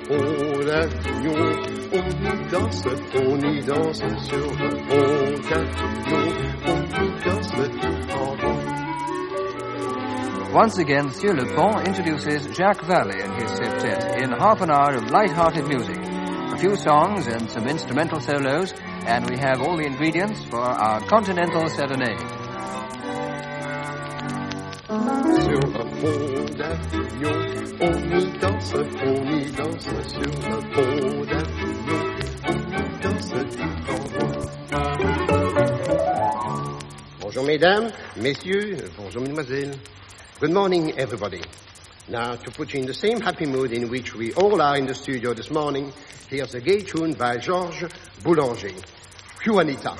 pont d'avion, on y danse sur le pont d'avion, on y danse tout en rond. Once again, Monsieur Le Pont introduces Jacques Vallée and his septet in half an hour of light-hearted music. A few songs and some instrumental solos, and we have all the ingredients for our continental serenade. Sur le pont d'avion, on y danse sur le pont d'avion, on y danse tout en rond. Bonjour mesdames, messieurs, bonjour mesdemoiselles. Good morning everybody. Now to put you in the same happy mood in which we all are in the studio this morning, here's a gay tune by Georges Boulanger. Juanita.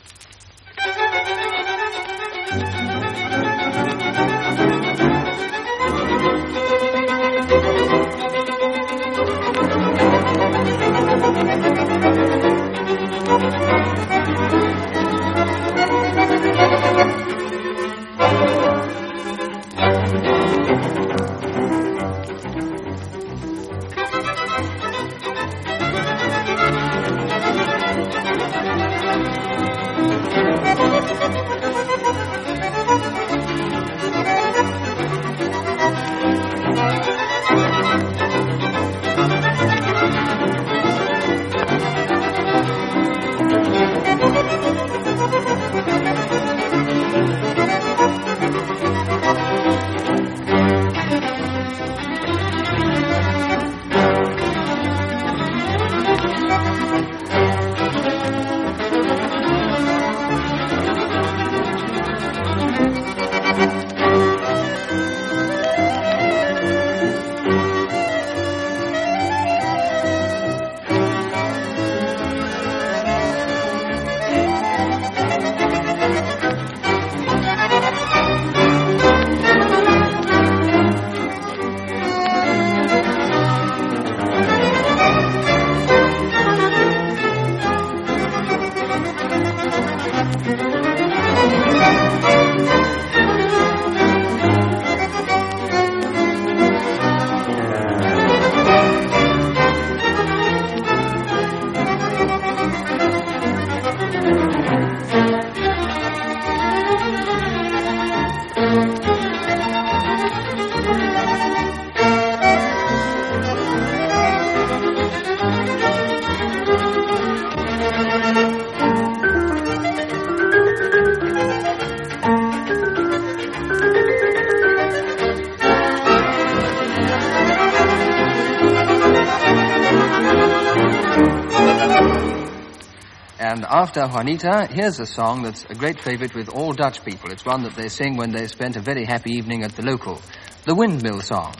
And after Juanita, here's a song that's a great favorite with all Dutch people. It's one that they sing when they spent a very happy evening at the local. The Windmill Song.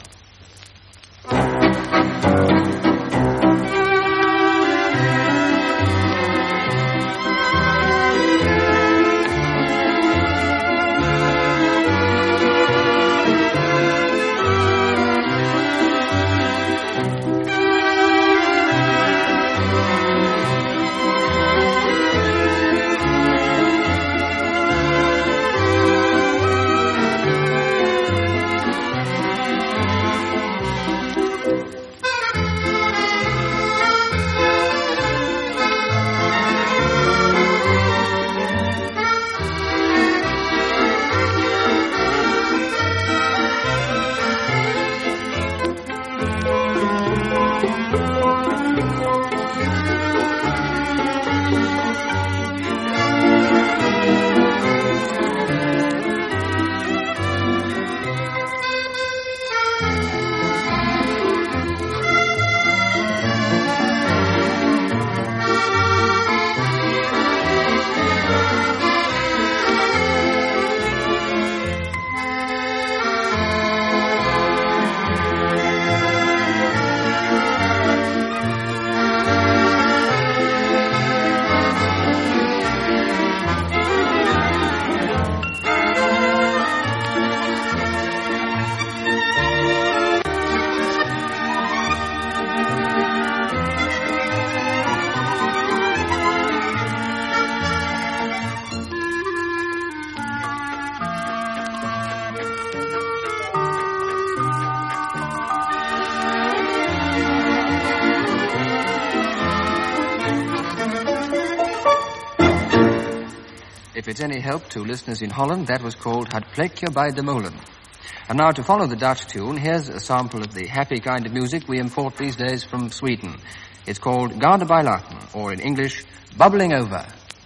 If it's any help to listeners in Holland, that was called Het Plekje bij de Molen. And now, to follow the Dutch tune, here's a sample of the happy kind of music we import these days from Sweden. It's called Garde bij Laken, or in English, Bubbling Over.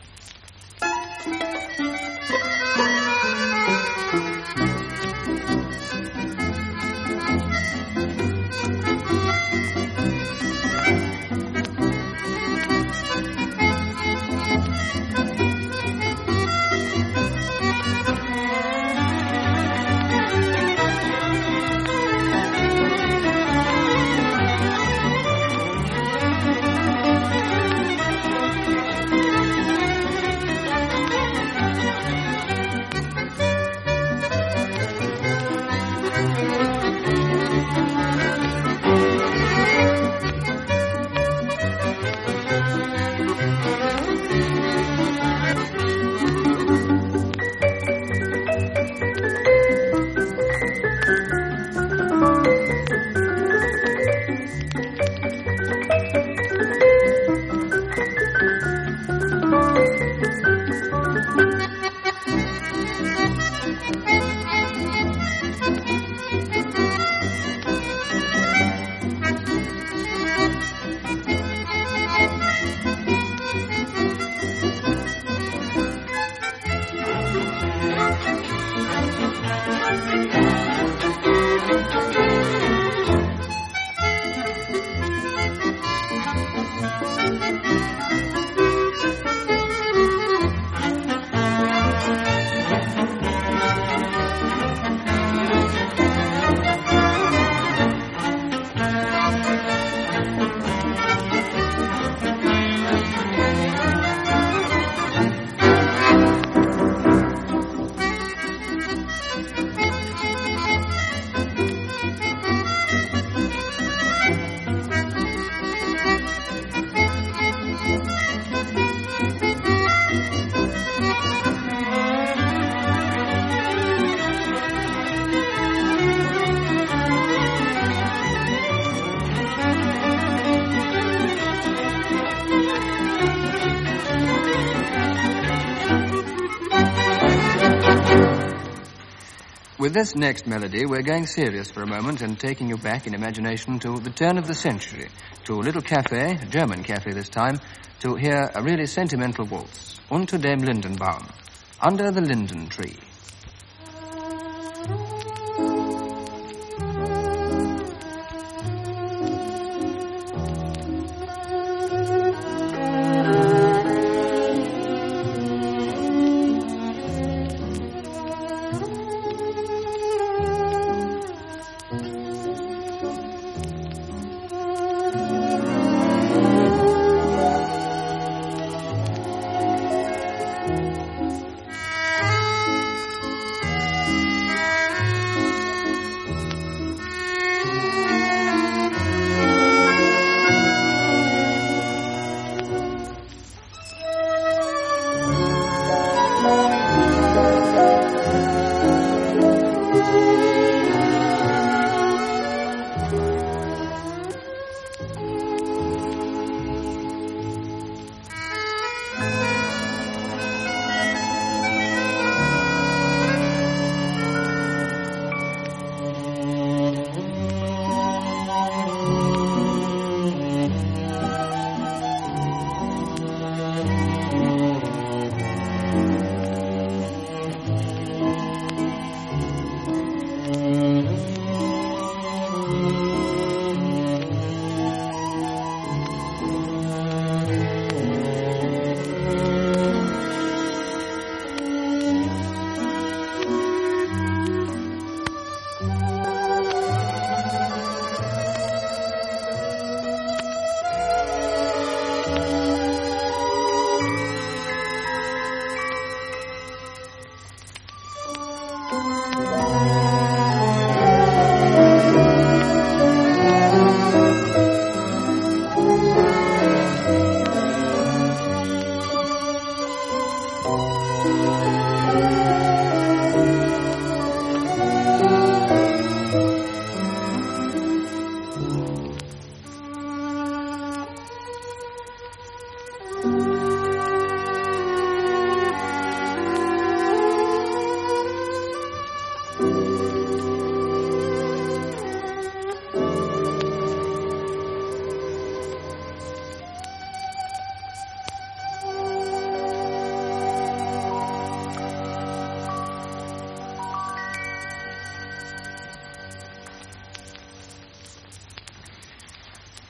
With this next melody, we're going serious for a moment and taking you back in imagination to the turn of the century, to a little cafe, a German cafe this time, to hear a really sentimental waltz, Unter dem Lindenbaum, Under the Linden Tree.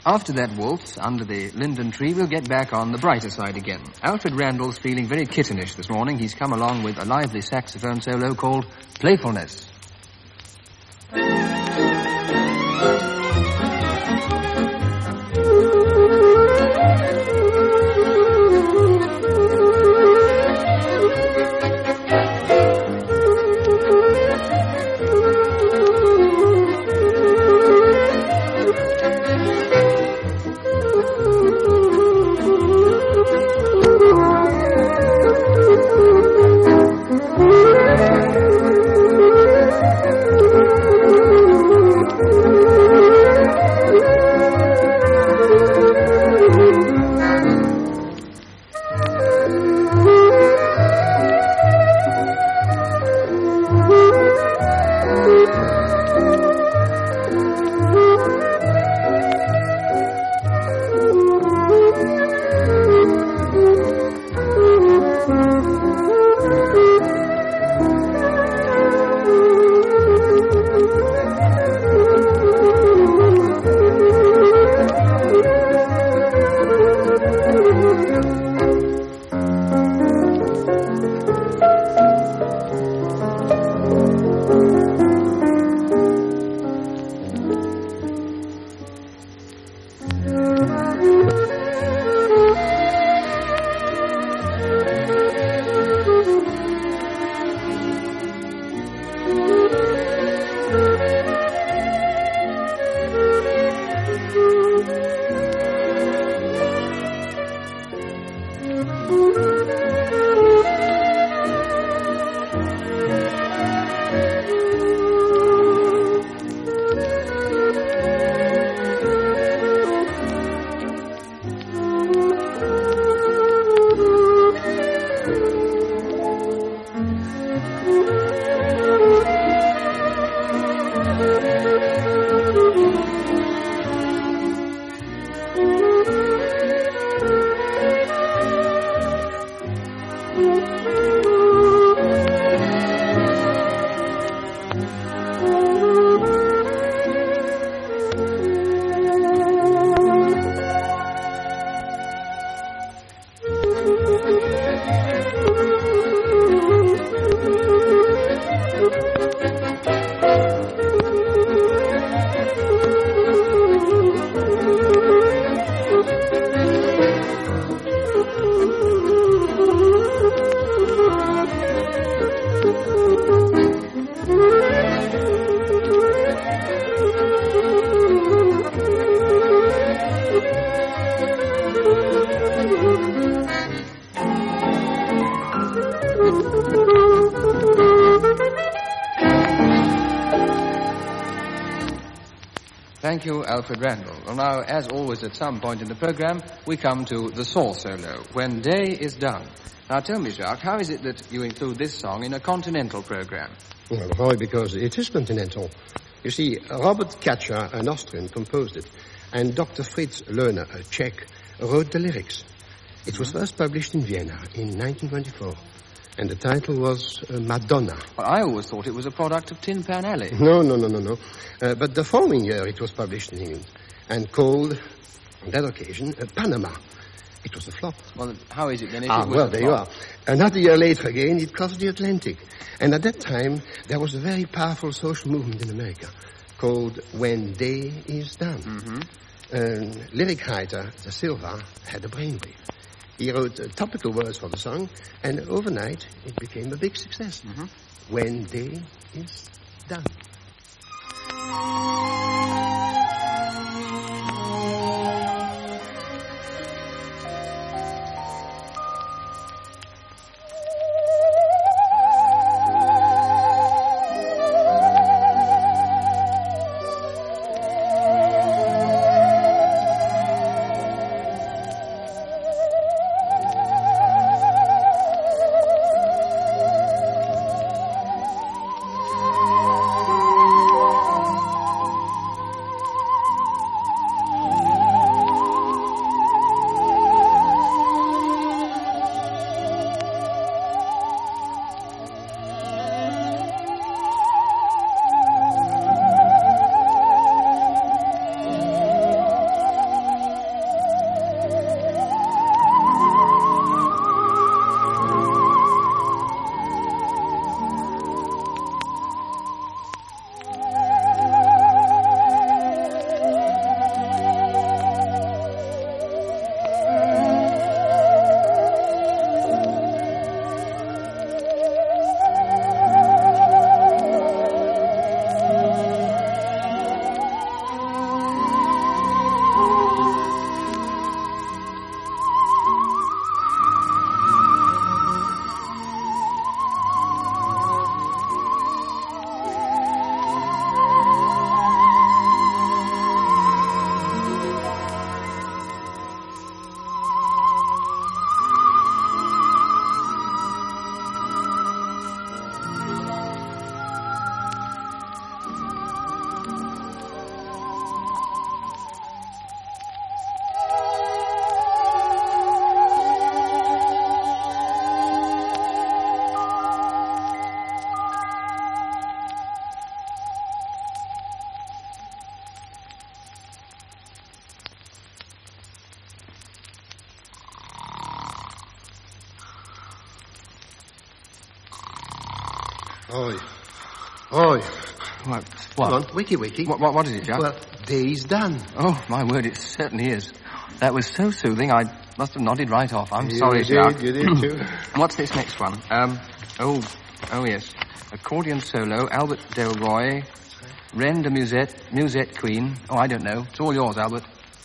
After that waltz under the linden tree, we'll get back on the brighter side again. Alfred Randall's feeling very kittenish this morning. He's come along with a lively saxophone solo called Playfulness. Thank you, Alfred Randall. Well, now, as always at some point in the program, we come to the saw solo, When Day is Done. Now, tell me, Jacques, how is it that you include this song in a continental program? Well, Roy, because it is continental. You see, Robert Kacher, an Austrian, composed it, and Dr. Fritz Lohner, a Czech, wrote the lyrics. It was first published in Vienna in 1924, and the title was Madonna. Well, I always thought it was a product of Tin Pan Alley. No. But the following year it was published in England, and called, on that occasion, Panama. It was a flop. Well, how is it then if it was well, a there flop? you are. Another year later again, it crossed the Atlantic. And at that time, there was a very powerful social movement in America called When Day is Done. Mm-hmm. Lyric writer Da Silva had a brainwave. He wrote topical words for the song, and overnight it became a big success. Mm-hmm. When Day is Done. Oh. What? Come on, wakey. What is it, Jack? Well, day's done. Oh, my word, it certainly is. That was so soothing, I must have nodded right off. I'm sorry, Jack. You did too. What's this next one? Oh, yes. Accordion solo, Albert Delroy, Reine de Musette Queen. Oh, I don't know. It's all yours, Albert.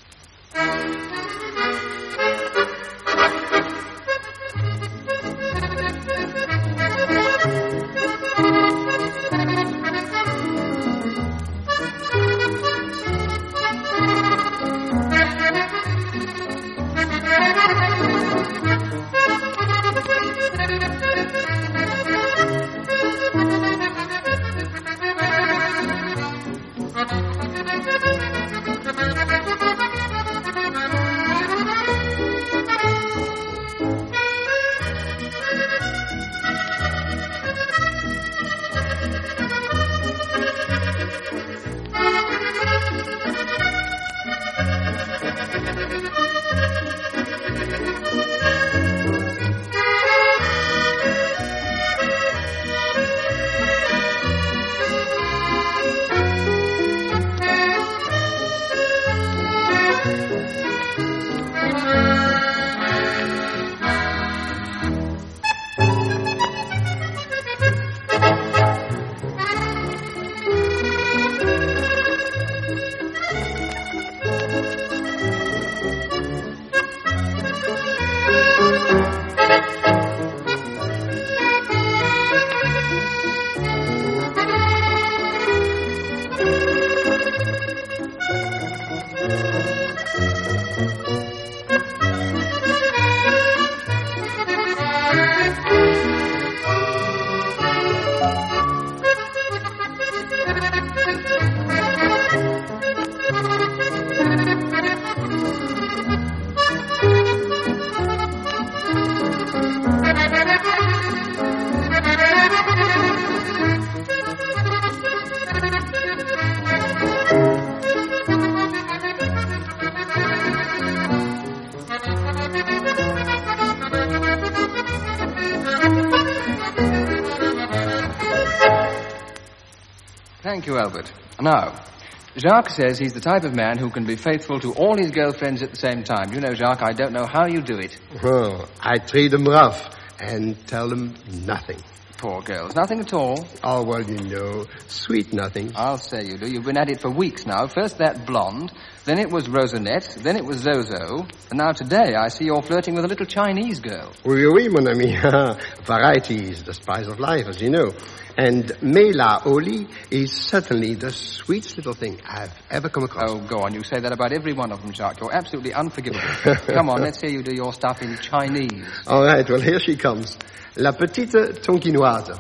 Thank you, Albert. Now, Jacques says he's the type of man who can be faithful to all his girlfriends at the same time. You know, Jacques, I don't know how you do it. Oh, I treat them rough and tell them nothing. Poor girls. Nothing at all? Oh, well, you know, sweet nothing. I'll say you do. You've been at it for weeks now. First that blonde, then it was Rosinette, then it was Zozo, and now today I see you're flirting with a little Chinese girl. Oui, mon ami. Variety is the spice of life, as you know. And Mela Oli is certainly the sweetest little thing I've ever come across. Oh, go on. You say that about every one of them, Jacques. You're absolutely unforgivable. Come on, let's hear you do your stuff in Chinese. All right, well, here she comes. La petite tonkinoise.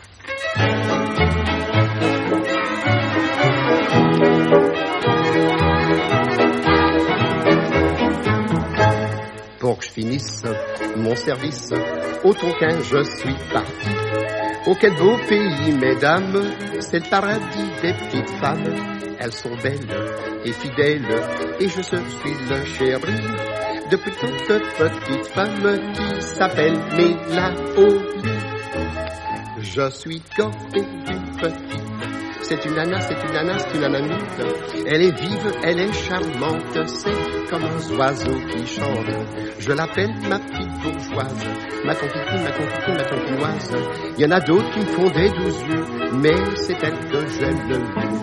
Pour que je finisse mon service, au Tonkin, je suis parti. Oh, quel beau pays, mesdames, c'est le paradis des petites femmes. Elles sont belles et fidèles, et je suis le chéri de toute petite femme qui s'appelle Mela Oli. Je suis gorgé d'une petite. C'est une nana, c'est une nanamite. Elle est vive, elle est charmante, c'est comme un oiseau qui chante. Je l'appelle ma petite bourgeoise, ma tonkinoise. Il y en a d'autres qui me font des 12 yeux, mais c'est elle que j'aime le mieux.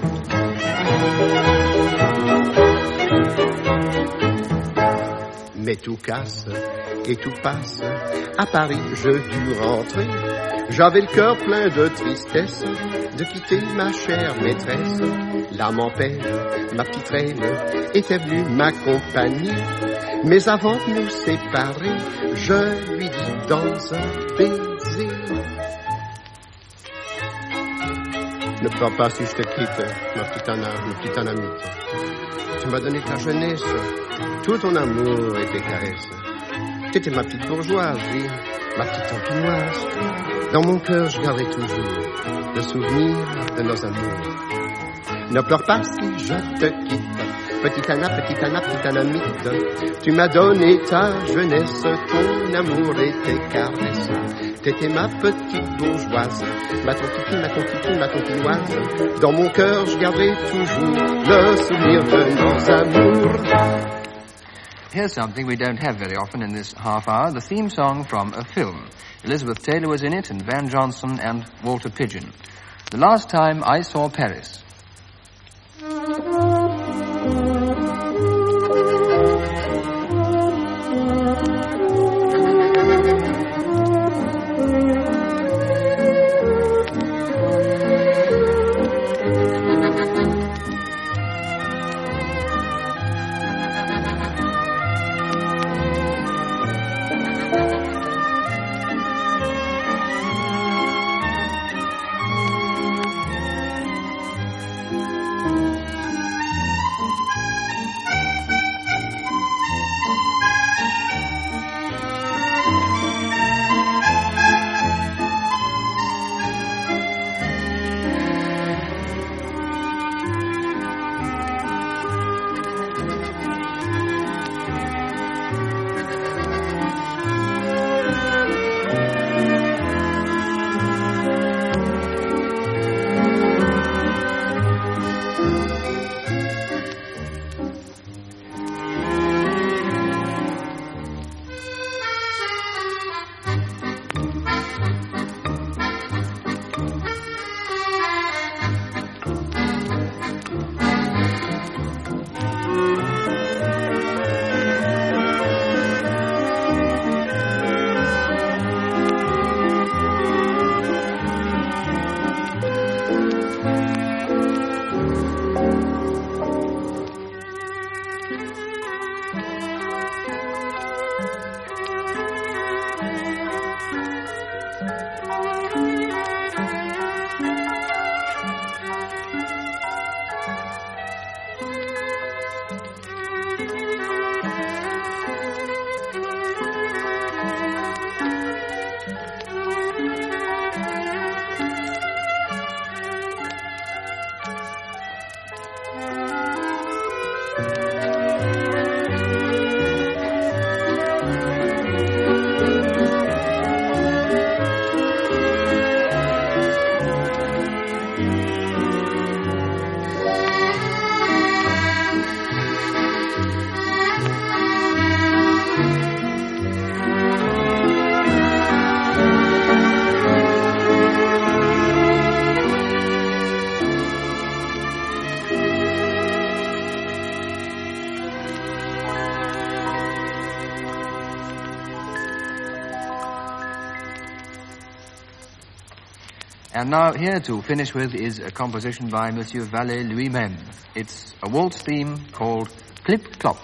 Mais tout casse et tout passe. À Paris, je dus rentrer. J'avais le cœur plein de tristesse de quitter ma chère maîtresse. L'âme en peine, ma petite reine, était venue m'accompagner. Mais avant de nous séparer, je lui dis dans un baiser: ne pleure pas si je te quitte, ma petite anamite. Tu m'as donné ta jeunesse, tout ton amour et tes caresses. T'étais ma petite bourgeoise, oui, ma petite tonkinoise. Dans mon cœur, je garderai toujours le souvenir de nos amours. Ne pleure pas si je te quitte, Petit anamite, tu m'as donné ta jeunesse, ton amour et tes caresses. T'étais ma petite bourgeoise, ma tontinoise. Dans mon cœur, je garderai toujours le souvenir de nos amours. Here's something we don't have very often in this half hour, the theme song from a film. Elizabeth Taylor was in it, and Van Johnson and Walter Pidgeon. The Last Time I Saw Paris. And now here to finish with is a composition by Monsieur Vallée lui-même. It's a waltz theme called Clip Clop.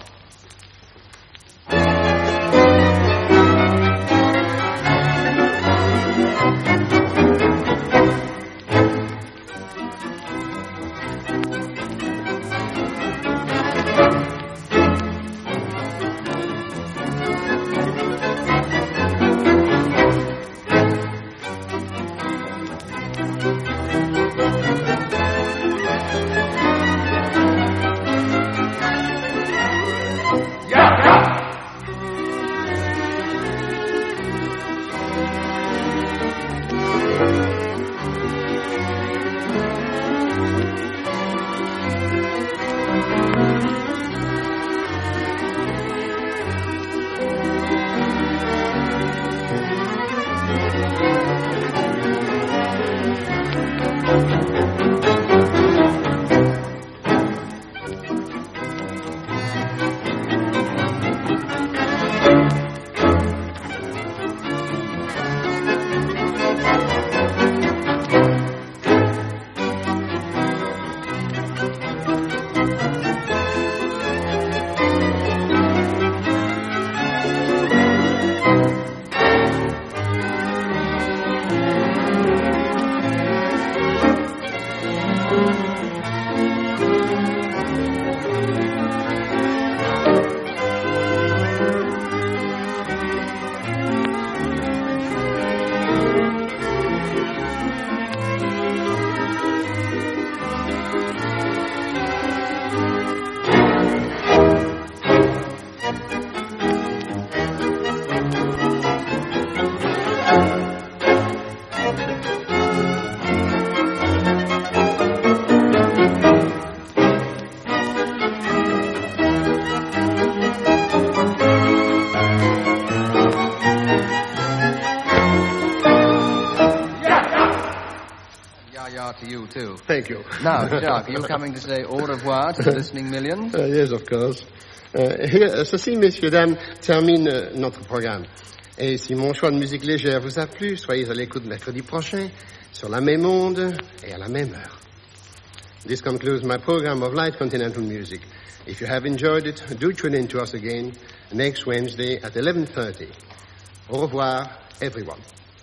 too. Thank you. Now, Jacques, are you coming to say au revoir to the listening millions? Yes, of course. Ceci, messieurs, dames, termine notre programme. Et si mon choix de musique légère vous a plu, soyez à l'écoute mercredi prochain, sur la même onde et à la même heure. This concludes my program of light continental music. If you have enjoyed it, do tune in to us again next Wednesday at 11:30. Au revoir, everyone.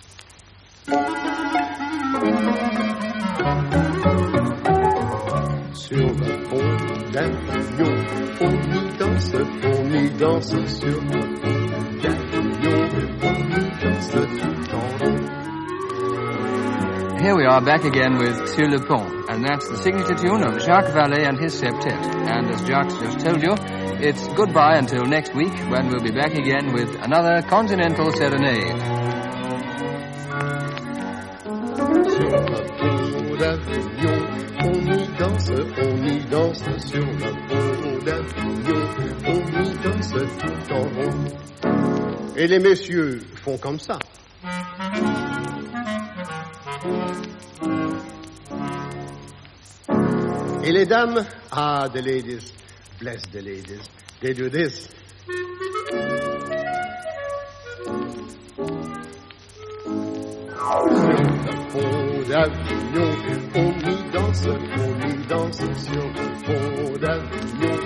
Sur le pont d'Avignon, on y danse sur le pont d'Avignon, on y danse tout en rond. Here we are back again with Sur le Pont, and that's the signature tune of Jacques Vallée and his septet. And as Jacques just told you, it's goodbye until next week when we'll be back again with another continental serenade. Sur le pont d'Avignon, on y danse sur le pont d'Avignon, on y danse tout en rond. Et les messieurs font comme ça. Et les dames, the ladies, bless the ladies, they do this. Sur le pont d'Avignon, on y danse sur le pont d'Avignon.